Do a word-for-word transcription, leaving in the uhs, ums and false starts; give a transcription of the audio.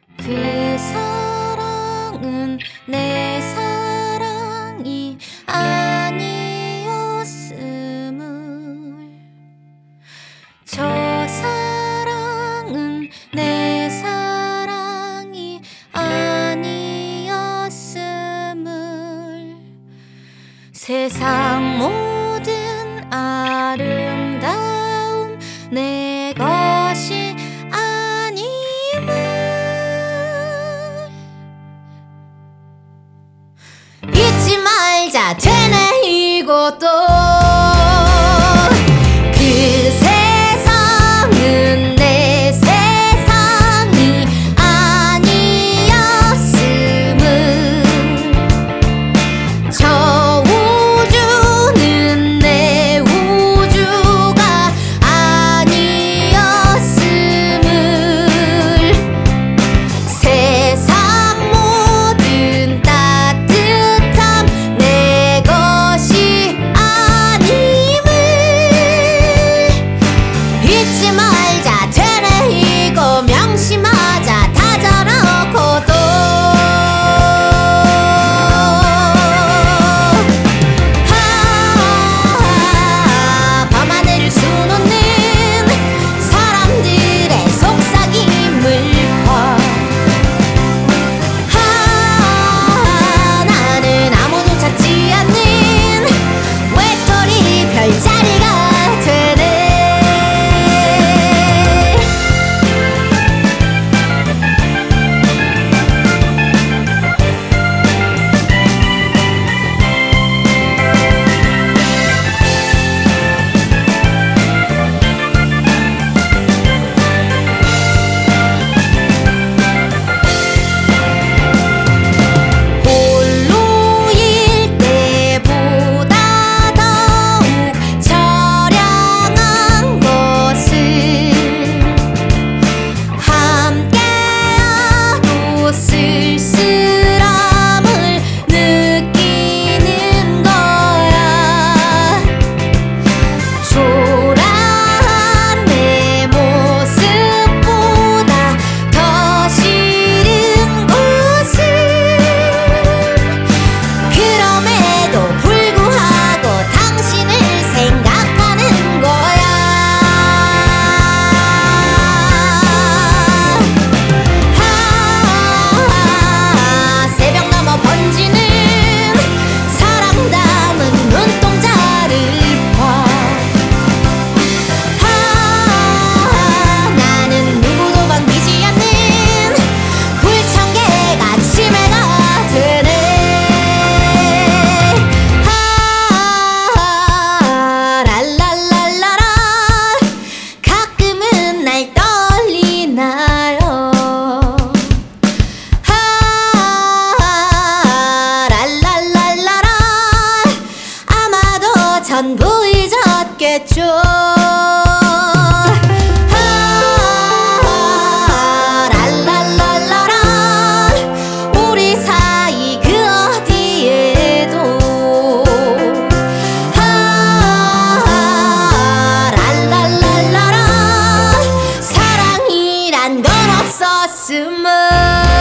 그 사랑은 내 사랑이 아니었음을, 저 사랑은 내 사랑이 아니었음을, 세상 모든 아름다움 내 것이 잊지 말자 되네 이것도. 그 세상은 내 세상이 아니었음을, 저 우주는 내 우주가 아니었음을, 세상 모든 따뜻함 내 것이 아님을 잊지 말자 되네 이거, 명심하자 다 잘하고도. 아, 밤하늘을 수놓는 사람들의 속삭임을 봐. 아, 나는 아무도 찾지 않는 외톨이 별자리가 되네. 홀로일 때보다 더욱 처량한 것은 함께여도 쓸쓸함을 느끼는 거야. 초라한 내 모습보다 더 싫은 것은 그럼에도 불구하고 당신을 생각하는 거야. 아, 새벽 넘어 번지는 사랑 담은 눈동자를 봐. 아, 나는 누구도 반기지 않는 불청객 아침해가 되네. 아, 랄랄랄라라, 가끔은 날 떨리나요. 아, 랄랄랄라라, 아마도 전부 잊었겠죠. 아, 랄랄랄라라, 우리 사이 그 어디에도. 아, 랄랄랄라라, 사랑이란 건 없었음을.